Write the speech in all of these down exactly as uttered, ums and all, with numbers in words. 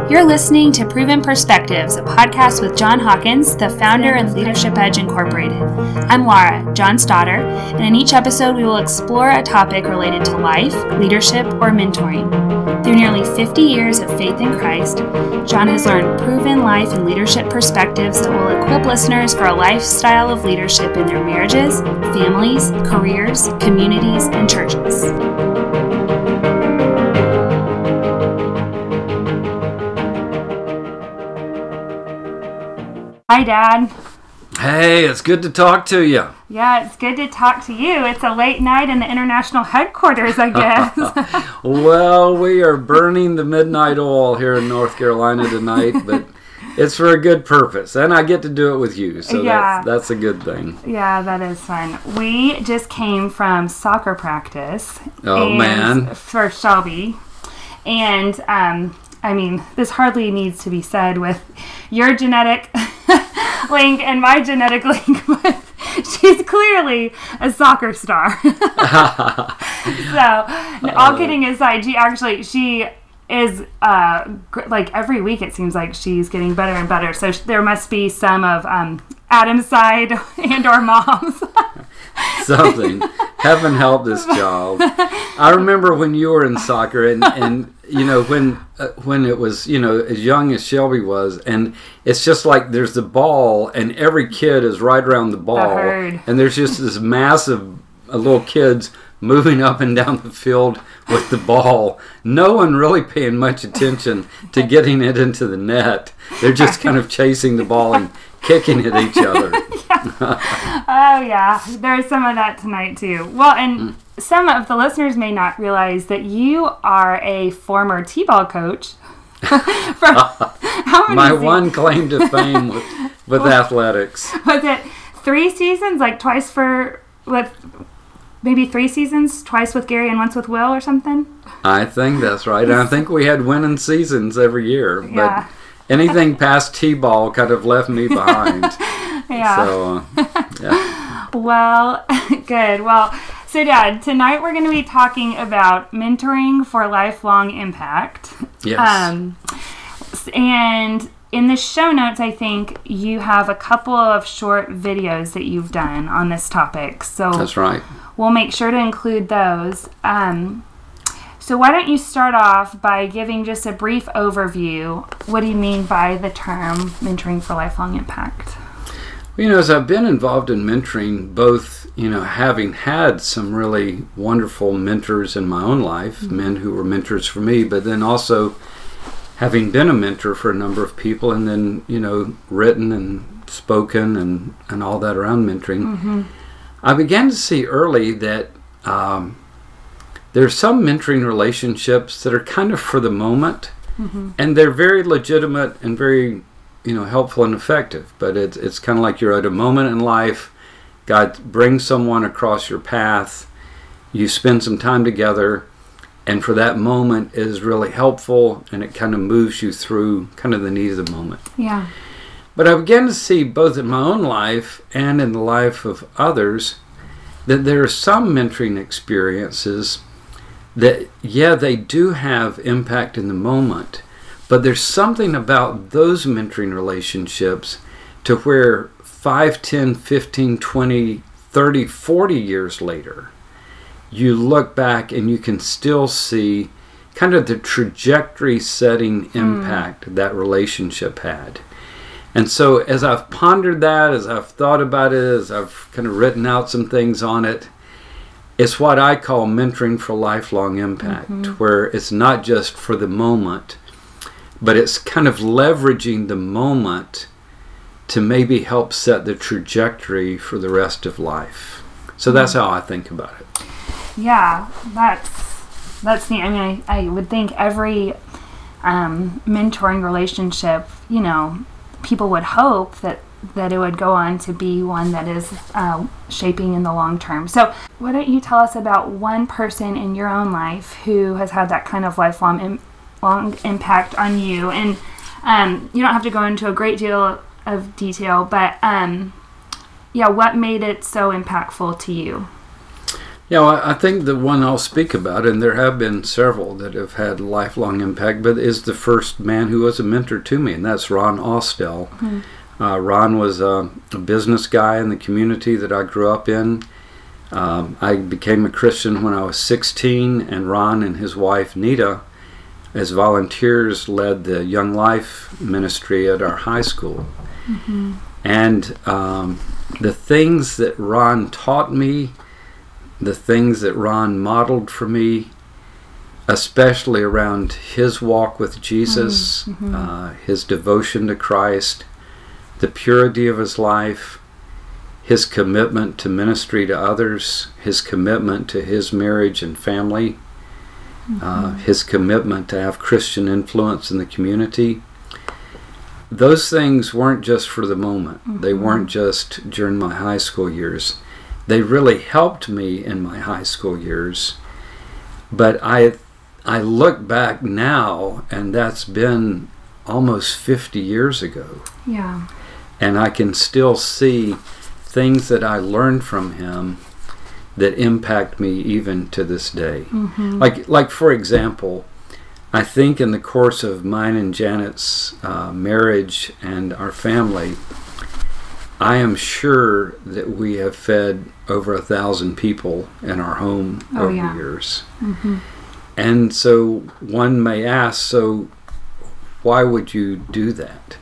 You're listening to Proven Perspectives, a podcast with John Hawkins, the founder of Leadership Edge Incorporated. I'm Laura, John's daughter, and in each episode we will explore a topic related to life, leadership, or mentoring. Through nearly fifty years of faith in Christ, John has learned proven life and leadership perspectives that will equip listeners for a lifestyle of leadership in their marriages, families, careers, communities, and churches. Hi, Dad. Hey, it's good to talk to you. Yeah, it's good to talk to you. It's a late night in the international headquarters, I guess. Well, we are burning the midnight oil here in North Carolina tonight, but it's for a good purpose, and I get to do it with you, so yeah. that's, that's a good thing. Yeah, that is fun. We just came from soccer practice. Oh, man. For Shelby, and um, I mean, this hardly needs to be said with your genetic link and my genetic link, but she's clearly a soccer star. So, all kidding aside, she actually, she is, uh, gr- like, every week it seems like she's getting better and better. So, sh- there must be some of um, Adam's side and or Mom's. Something. Heaven help this child. I remember when you were in soccer, and, and you know, when uh, when it was, you know, as young as Shelby was, and it's just like there's the ball, and every kid is right around the ball, and there's just this massive uh, little kids moving up and down the field with the ball. No one really paying much attention to getting it into the net. They're just kind of chasing the ball and kicking at each other. Yeah. Oh, yeah. There's some of that tonight, too. Well, and mm. some of the listeners may not realize that you are a former T-ball coach. From how many My seasons? one claim to fame with, with well, athletics. Was it three seasons? Like twice for, with maybe three seasons? Twice with Gary and once with Will or something? I think that's right. And I think we had winning seasons every year. But yeah. Anything past T-ball kind of left me behind. Yeah. So, uh, yeah. Well, good. Well, so Dad, tonight we're going to be talking about mentoring for lifelong impact. Yes. Um, and in the show notes, I think you have a couple of short videos that you've done on this topic. So that's right. We'll make sure to include those. Um, So why don't you start off by giving just a brief overview. What do you mean by the term mentoring for lifelong impact? Well, you know, as I've been involved in mentoring, both, you know, having had some really wonderful mentors in my own life, mm-hmm. men who were mentors for me, but then also having been a mentor for a number of people, and then, you know, written and spoken and, and all that around mentoring, mm-hmm. I began to see early that um, there's some mentoring relationships that are kind of for the moment, mm-hmm. and they're very legitimate and very, you know, helpful and effective. But it's it's kind of like you're at a moment in life, God brings someone across your path, you spend some time together, and for that moment it is really helpful, and it kind of moves you through kind of the needs of the moment. Yeah. But I began to see both in my own life and in the life of others that there are some mentoring experiences that, yeah, they do have impact in the moment, but there's something about those mentoring relationships to where five, ten, fifteen, twenty, thirty, forty years later, you look back and you can still see kind of the trajectory setting impact mm. that relationship had. And so as I've pondered that, as I've thought about it, as I've kind of written out some things on it, it's what I call mentoring for lifelong impact, mm-hmm. where it's not just for the moment, but it's kind of leveraging the moment to maybe help set the trajectory for the rest of life. So that's how I think about it. Yeah, that's that's neat. I mean, I, I would think every um, mentoring relationship, you know, people would hope that that it would go on to be one that is uh, shaping in the long term. So why don't you tell us about one person in your own life who has had that kind of lifelong im- long impact on you? And um, you don't have to go into a great deal of detail, but um, yeah, what made it so impactful to you? Yeah, well, I think the one I'll speak about, and there have been several that have had lifelong impact, but is the first man who was a mentor to me, and that's Ron Austell. Mm-hmm. Uh, Ron was a, a business guy in the community that I grew up in. Um, I became a Christian when I was sixteen, and Ron and his wife, Nita, as volunteers, led the Young Life ministry at our high school. Mm-hmm. And um, the things that Ron taught me, the things that Ron modeled for me, especially around his walk with Jesus, mm-hmm. uh, his devotion to Christ, the purity of his life, his commitment to ministry to others, his commitment to his marriage and family, mm-hmm. uh, his commitment to have Christian influence in the community. Those things weren't just for the moment. Mm-hmm. They weren't just during my high school years. They really helped me in my high school years. But I I look back now, and that's been almost fifty years ago. Yeah. And I can still see things that I learned from him that impact me even to this day. Mm-hmm. Like, like for example, I think in the course of mine and Janet's uh, marriage and our family, I am sure that we have fed over a thousand people in our home oh, over yeah. the years. Mm-hmm. And so one may ask, so why would you do that?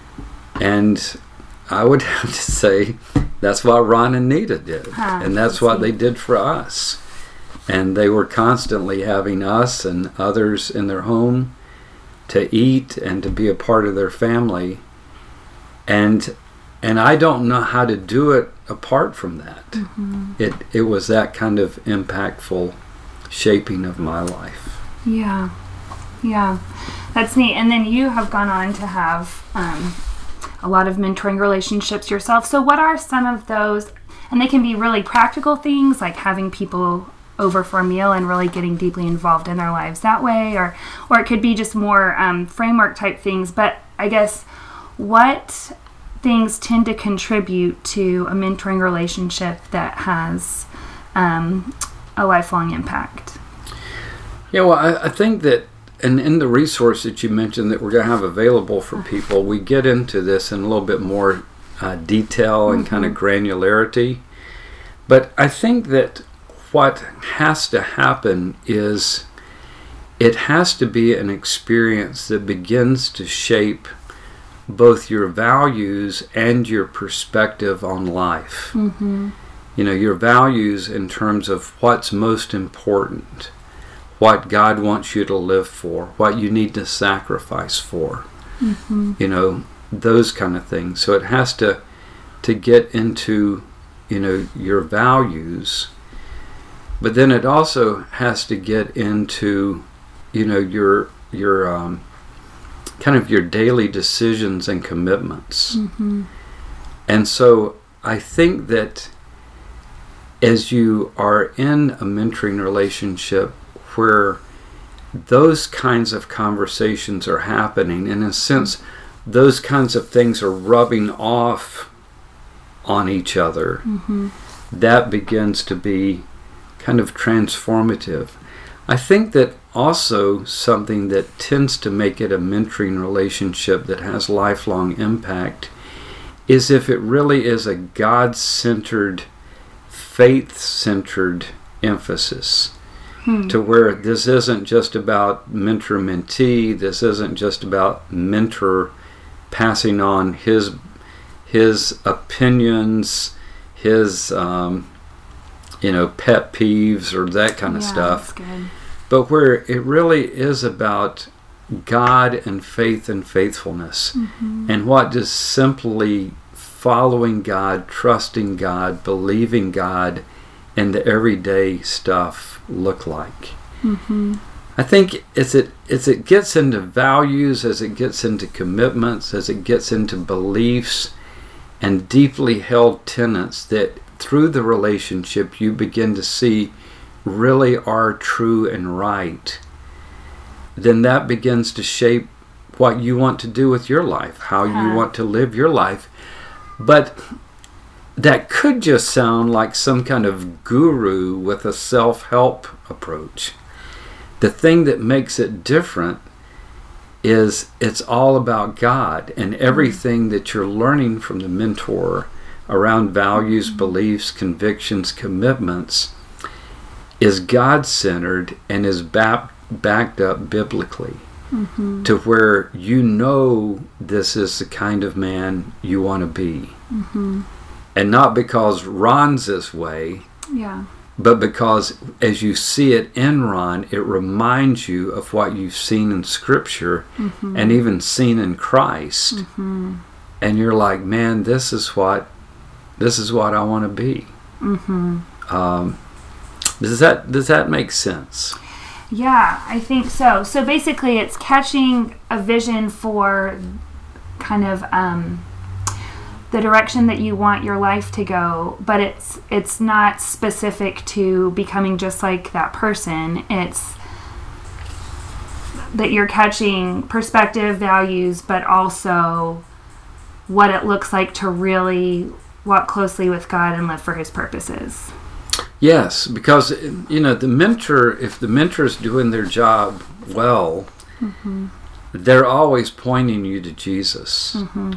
And I would have to say that's what Ron and Nita did. Huh, and that's what they did for us. And they were constantly having us and others in their home to eat and to be a part of their family. And and I don't know how to do it apart from that. Mm-hmm. It it was that kind of impactful shaping of my life. Yeah. Yeah. That's neat. And then you have gone on to have um, a lot of mentoring relationships yourself. So what are some of those? And they can be really practical things like having people over for a meal and really getting deeply involved in their lives that way, or or it could be just more um, framework type things. But I guess what things tend to contribute to a mentoring relationship that has um, a lifelong impact? Yeah, well, I, I think that, and in the resource that you mentioned that we're going to have available for people, we get into this in a little bit more uh, detail and mm-hmm. kind of granularity. But I think that what has to happen is it has to be an experience that begins to shape both your values and your perspective on life. Mm-hmm. You know, your values in terms of what's most important, what God wants you to live for, what you need to sacrifice for, mm-hmm. you know, those kind of things. So it has to to get into, you know, your values, but then it also has to get into, you know, your your um, kind of your daily decisions and commitments. Mm-hmm. And so I think that as you are in a mentoring relationship where those kinds of conversations are happening, in a sense, those kinds of things are rubbing off on each other, mm-hmm. that begins to be kind of transformative. I think that also something that tends to make it a mentoring relationship that has lifelong impact is if it really is a God-centered, faith-centered emphasis. Hmm. To where this isn't just about mentor-mentee, this isn't just about mentor passing on his his opinions, his um, you know, pet peeves or that kind of yeah, stuff. That's good. But where it really is about God and faith and faithfulness, mm-hmm. and what does simply following God, trusting God, believing God in the everyday stuff look like. Mm-hmm. I think as it as it gets into values, as it gets into commitments, as it gets into beliefs and deeply held tenets that through the relationship you begin to see really are true and right, then that begins to shape what you want to do with your life, how yeah. you want to live your life. But that could just sound like some kind of guru with a self-help approach. The thing that makes it different is it's all about God, and everything that you're learning from the mentor around values, beliefs, convictions, commitments is God-centered and is back, backed up biblically. Mm-hmm. To where you know this is the kind of man you want to be. Mm-hmm. And not because Ron's this way, yeah, but because as you see it in Ron, it reminds you of what you've seen in Scripture, mm-hmm. and even seen in Christ. Mm-hmm. And you're like, man, this is what this is what I want to be. Mm-hmm. Um, does that does that make sense? Yeah, I think so. So basically it's catching a vision for kind of um, the direction that you want your life to go, but it's it's not specific to becoming just like that person. It's that you're catching perspective, values, but also what it looks like to really walk closely with God and live for His purposes. Yes, because, you know, the mentor, if the mentor is doing their job well, mm-hmm. they're always pointing you to Jesus. Mm-hmm.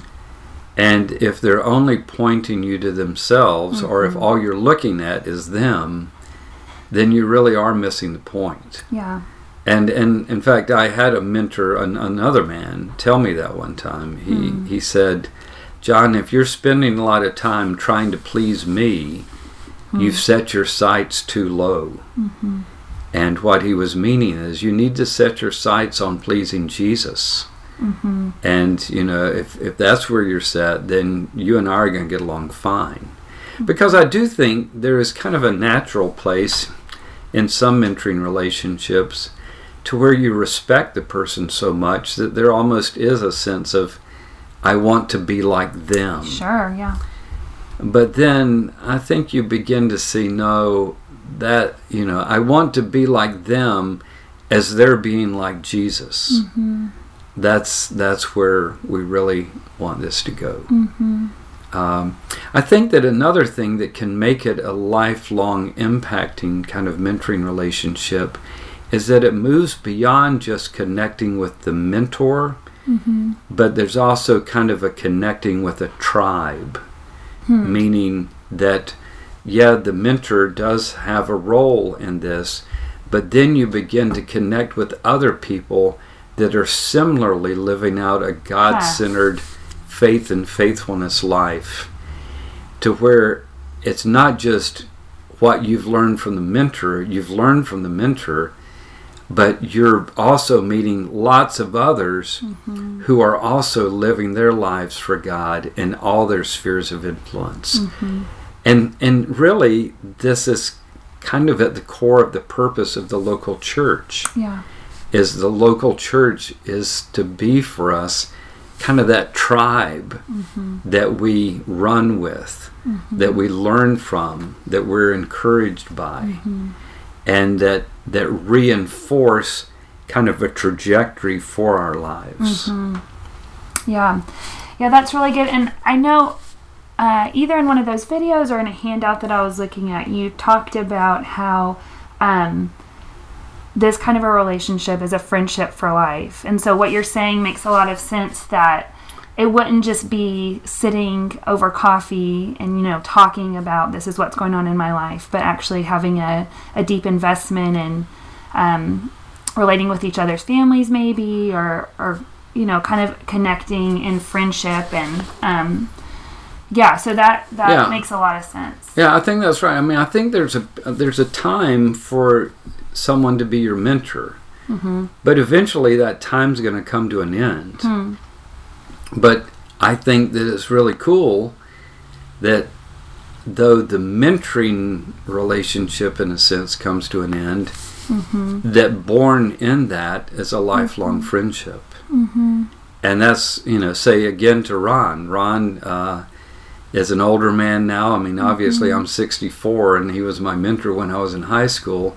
And if they're only pointing you to themselves, mm-hmm. or if all you're looking at is them, then you really are missing the point. Yeah. And, and in fact, I had a mentor, an, another man, tell me that one time. He, mm. he said, John, if you're spending a lot of time trying to please me, you've set your sights too low. Mm-hmm. And what he was meaning is you need to set your sights on pleasing Jesus. Mm-hmm. And, you know, if, if that's where you're set, then you and I are going to get along fine. Mm-hmm. Because I do think there is kind of a natural place in some mentoring relationships to where you respect the person so much that there almost is a sense of, I want to be like them. Sure, yeah. But then I think you begin to see, no, that, you know, I want to be like them as they're being like Jesus. Mm-hmm. That's that's where we really want this to go. Mm-hmm. Um, I think that another thing that can make it a lifelong impacting kind of mentoring relationship is that it moves beyond just connecting with the mentor, mm-hmm. but there's also kind of a connecting with a tribe. Hmm. Meaning that, yeah, the mentor does have a role in this, but then you begin to connect with other people that are similarly living out a God-centered yes. faith and faithfulness life, to where it's not just what you've learned from the mentor, you've learned from the mentor, but you're also meeting lots of others mm-hmm. who are also living their lives for God in all their spheres of influence. Mm-hmm. And and really, this is kind of at the core of the purpose of the local church. Yeah. Is the local church is to be for us kind of that tribe mm-hmm. that we run with, mm-hmm. that we learn from, that we're encouraged by. Mm-hmm. And that that reinforce kind of a trajectory for our lives. Mm-hmm. Yeah. Yeah, that's really good. And I know uh, either in one of those videos or in a handout that I was looking at, you talked about how um, this kind of a relationship is a friendship for life. And so what you're saying makes a lot of sense, that it wouldn't just be sitting over coffee and, you know, talking about this is what's going on in my life, but actually having a, a deep investment in um, relating with each other's families maybe, or, or, you know, kind of connecting in friendship. And, um, yeah, so that, that yeah. makes a lot of sense. Yeah, I think that's right. I mean, I think there's a, there's a time for someone to be your mentor, mm-hmm. but eventually that time's going to come to an end. Hmm. But I think that it's really cool that though the mentoring relationship, in a sense, comes to an end, mm-hmm. that born in that is a lifelong mm-hmm. friendship. Mm-hmm. And that's, you know, say again to Ron. Ron uh, is an older man now. I mean, obviously mm-hmm. I'm sixty-four, and he was my mentor when I was in high school.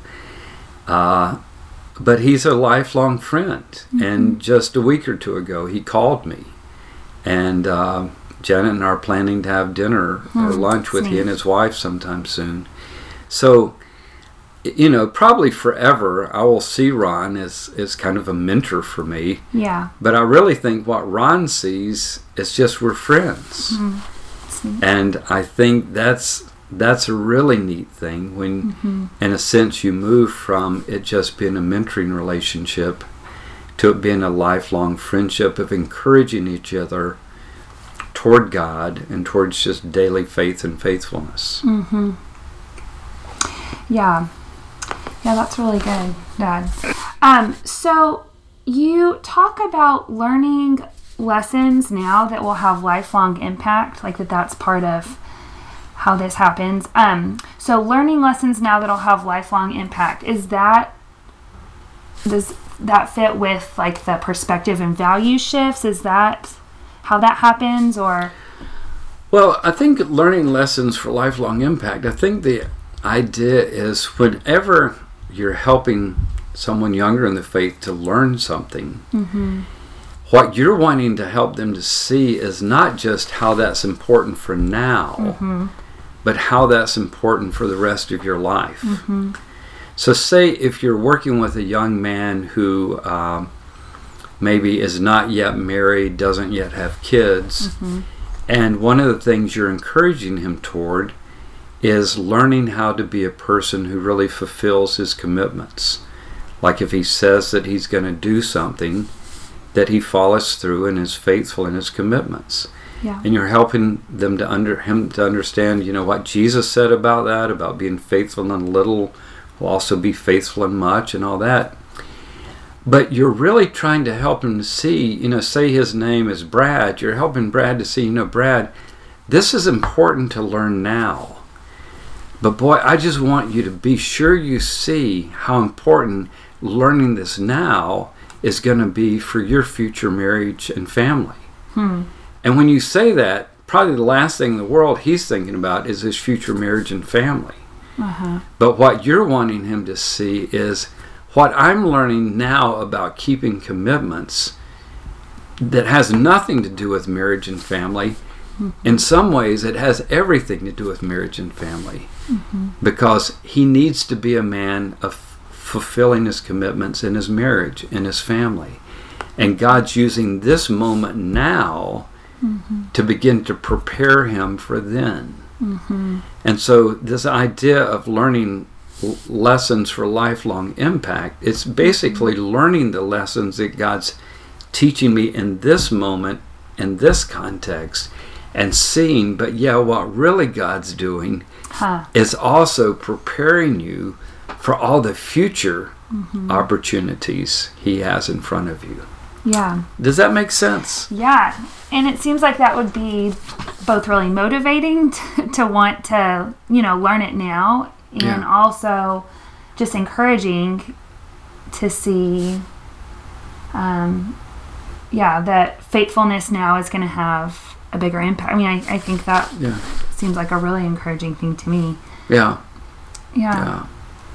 Uh, but he's a lifelong friend. Mm-hmm. And just a week or two ago, he called me. And uh, Janet and I are planning to have dinner Hmm, or lunch with neat. he and his wife sometime soon. So, you know, probably forever I will see Ron as, as kind of a mentor for me. Yeah. But I really think what Ron sees is just we're friends. Hmm. That's neat. And I think that's that's a really neat thing when, Mm-hmm. in a sense, you move from it just being a mentoring relationship to it being a lifelong friendship of encouraging each other toward God and towards just daily faith and faithfulness. Mm-hmm. Yeah. Yeah, that's really good, Dad. Um, so you talk about learning lessons now that will have lifelong impact, like that that's part of how this happens. Um, so learning lessons now that'll have lifelong impact, is that, does that fit with like the perspective and value shifts? Is that how that happens, or? Well, I think learning lessons for lifelong impact, I think the idea is whenever you're helping someone younger in the faith to learn something, Mm-hmm. what you're wanting to help them to see is not just how that's important for now, Mm-hmm. but how that's important for the rest of your life. Mm-hmm. So say if you're working with a young man who um, maybe is not yet married, doesn't yet have kids, Mm-hmm. and one of the things you're encouraging him toward is learning how to be a person who really fulfills his commitments. Like if he says that he's going to do something, that he follows through and is faithful in his commitments. Yeah. And you're helping them to under him to understand, you know, what Jesus said about that, about being faithful in little, will also be faithful in much, and all that. But you're really trying to help him to see, you know, say his name is Brad, you're helping Brad to see, you know, Brad, this is important to learn now. But boy, I just want you to be sure you see how important learning this now is going to be for your future marriage and family. Hmm. And when you say that, probably the last thing in the world he's thinking about is his future marriage and family. Uh-huh. But what you're wanting him to see is what I'm learning now about keeping commitments that has nothing to do with marriage and family. Mm-hmm. In some ways, it has everything to do with marriage and family. Mm-hmm. Because he needs to be a man of fulfilling his commitments in his marriage, in his family. And God's using this moment now mm-hmm. to begin to prepare him for then. Mm-hmm. And so this idea of learning l- lessons for lifelong impact, it's basically mm-hmm. learning the lessons that God's teaching me in this moment, in this context, and seeing, but yeah, what really God's doing huh. is also preparing you for all the future mm-hmm. opportunities he has in front of you. Yeah. Does that make sense? Yeah. And it seems like that would be both really motivating to, to want to, you know, learn it now, and yeah. also just encouraging to see, um, yeah, that faithfulness now is going to have a bigger impact. I mean, I, I think that yeah. seems like a really encouraging thing to me. Yeah. Yeah. Yeah.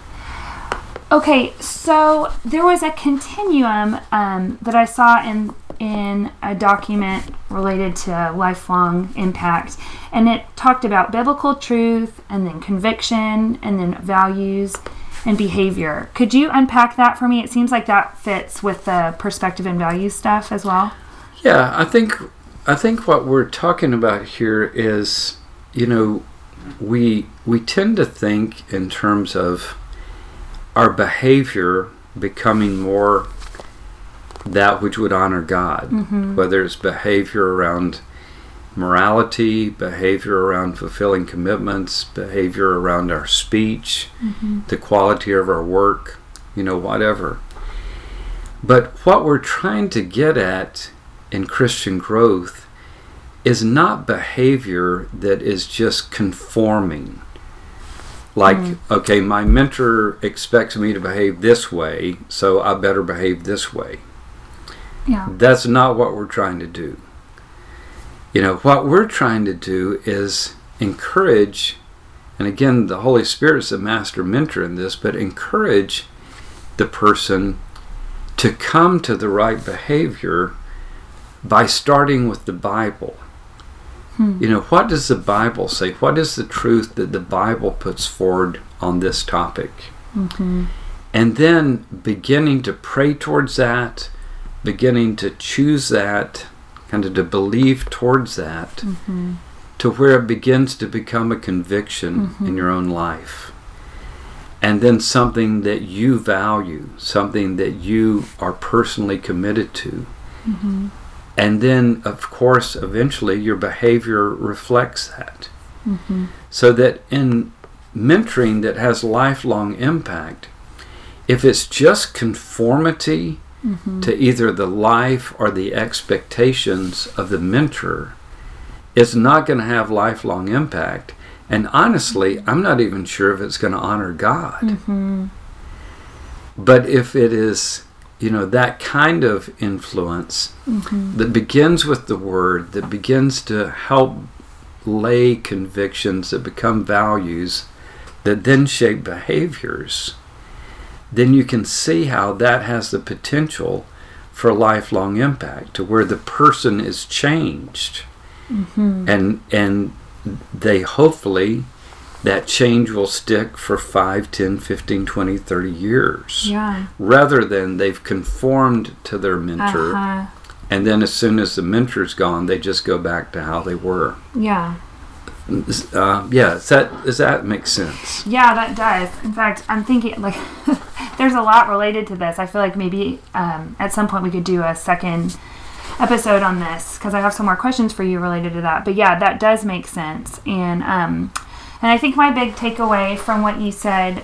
Okay, so there was a continuum um, that I saw in in a document related to lifelong impact, and it talked about biblical truth, and then conviction, and then values and behavior. Could you unpack that for me? It seems like that fits with the perspective and values stuff as well. Yeah, I think I think what we're talking about here is, you know, we we tend to think in terms of our behavior becoming more that which would honor God, mm-hmm. whether it's behavior around morality, behavior around fulfilling commitments, behavior around our speech, mm-hmm. the quality of our work, you know, whatever. But what we're trying to get at in Christian growth is not behavior that is just conforming. Like, mm. okay, my mentor expects me to behave this way, so I better behave this way. Yeah. That's not what we're trying to do. You know, what we're trying to do is encourage, and again, the Holy Spirit's the master mentor in this, but encourage the person to come to the right behavior by starting with the Bible. Hmm. You know, what does the Bible say? What is the truth that the Bible puts forward on this topic? Mm-hmm. And then beginning to pray towards that, beginning to choose that, kind of to believe towards that, mm-hmm. to where it begins to become a conviction mm-hmm. in your own life. And then something that you value, something that you are personally committed to. Mm-hmm. And then, of course, eventually your behavior reflects that. Mm-hmm. So that in mentoring that has lifelong impact, if it's just conformity mm-hmm. to either the life or the expectations of the mentor, it's not going to have lifelong impact. And honestly, I'm not even sure if it's going to honor God. Mm-hmm. But if it is, you know, that kind of influence mm-hmm. that begins with the Word, that begins to help lay convictions that become values, that then shape behaviors, then you can see how that has the potential for lifelong impact, to where the person is changed. Mm-hmm. And and they hopefully, that change will stick for five, ten, fifteen, twenty, thirty years. Yeah. Rather than they've conformed to their mentor, uh-huh. and then as soon as the mentor's gone, they just go back to how they were. Yeah. Uh, yeah, does that, does that make sense? Yeah, that does. In fact, I'm thinking, like, there's a lot related to this. I feel like maybe um, at some point we could do a second episode on this, because I have some more questions for you related to that. But yeah, that does make sense. And um, and I think my big takeaway from what you said,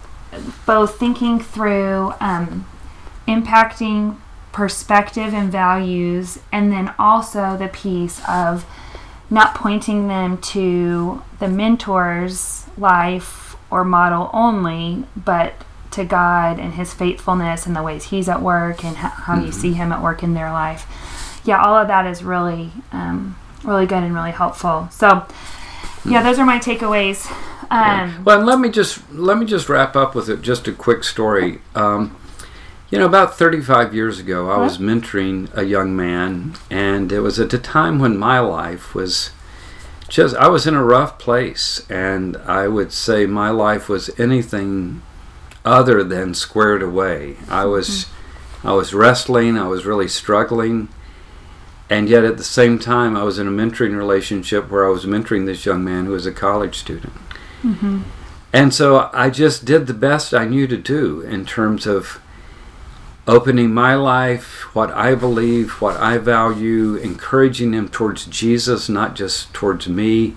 both thinking through um, impacting perspective and values, and then also the piece of not pointing them to the mentor's life or model only, but to God and His faithfulness and the ways He's at work and how mm-hmm. you see Him at work in their life. Yeah, all of that is really, um, really good and really helpful. So, yeah, those are my takeaways. Um, yeah. Well, and let me just let me just wrap up with it. Just a quick story. Um, you know, about thirty-five years ago, I was mentoring a young man, and it was at a time when my life was just, I was in a rough place, and I would say my life was anything other than squared away. I was, mm-hmm. I was wrestling, I was really struggling, and yet at the same time, I was in a mentoring relationship where I was mentoring this young man who was a college student. Mm-hmm. And so I just did the best I knew to do in terms of opening my life, what I believe, what I value, encouraging him towards Jesus, not just towards me,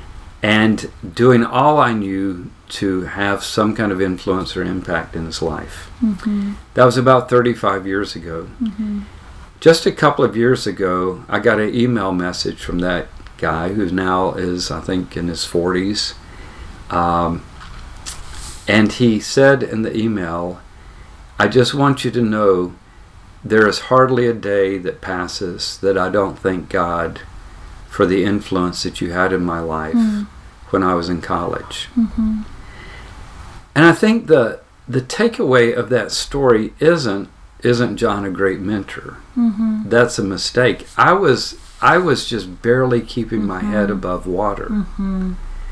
and doing all I knew to have some kind of influence or impact in his life. Mm-hmm. That was about thirty-five years ago. Mm-hmm. Just a couple of years ago, I got an email message from that guy who now is, I think, in his forties. Um, and he said in the email, I just want you to know there is hardly a day that passes that I don't thank God for the influence that you had in my life mm. when I was in college. Mm-hmm. And I think the the takeaway of that story isn't isn't John a great mentor. Mm-hmm. That's a mistake. I was I was just barely keeping mm-hmm. my head above water. Mm-hmm.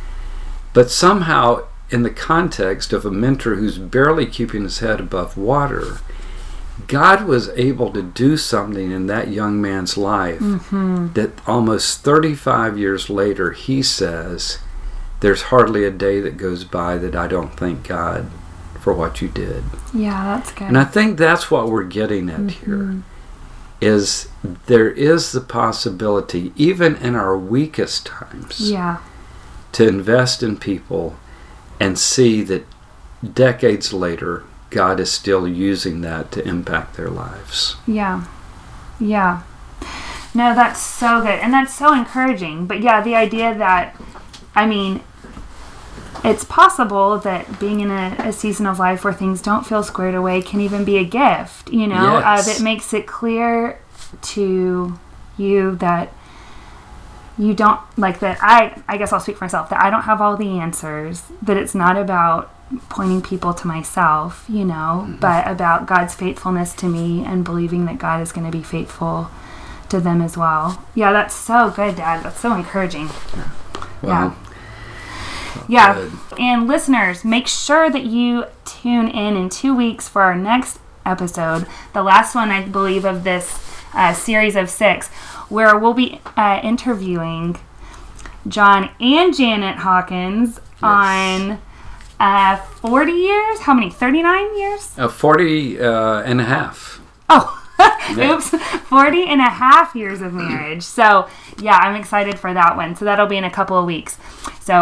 But somehow, in the context of a mentor who's barely keeping his head above water, God was able to do something in that young man's life mm-hmm. that almost thirty-five years later, he says, there's hardly a day that goes by that I don't thank God for what you did. Yeah, that's good. And I think that's what we're getting at mm-hmm. here, is there is the possibility, even in our weakest times, yeah. to invest in people and see that decades later, God is still using that to impact their lives. Yeah. Yeah. No, that's so good. And that's so encouraging. But yeah, the idea that, I mean, it's possible that being in a, a season of life where things don't feel squared away can even be a gift, you know, yes. uh, that makes it clear to you that you don't, like that I, I guess I'll speak for myself, that I don't have all the answers, that it's not about pointing people to myself, you know, mm-hmm. but about God's faithfulness to me and believing that God is going to be faithful to to them as well. Yeah, that's so good, Dad. That's so encouraging. Well, yeah. Yeah. Good. And listeners, make sure that you tune in in two weeks for our next episode, the last one, I believe, of this uh, series of six, where we'll be uh, interviewing John and Janet Hawkins yes. on uh, forty years? How many? thirty-nine years? Uh, forty uh, and a half. Oh, oops. forty and a half years of marriage. So, yeah, I'm excited for that one. So that'll be in a couple of weeks. So